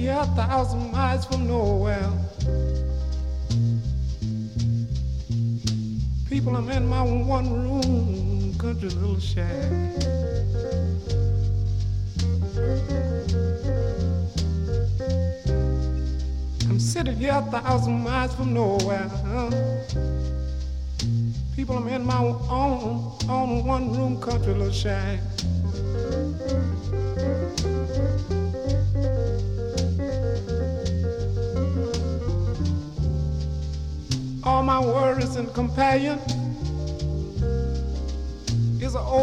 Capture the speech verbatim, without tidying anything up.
here a thousand miles from nowhere. People, I'm in my one room country little shack. I'm sitting here a thousand miles from nowhere. People, I'm in my own, own one room country little shack. All my worries and companion is an old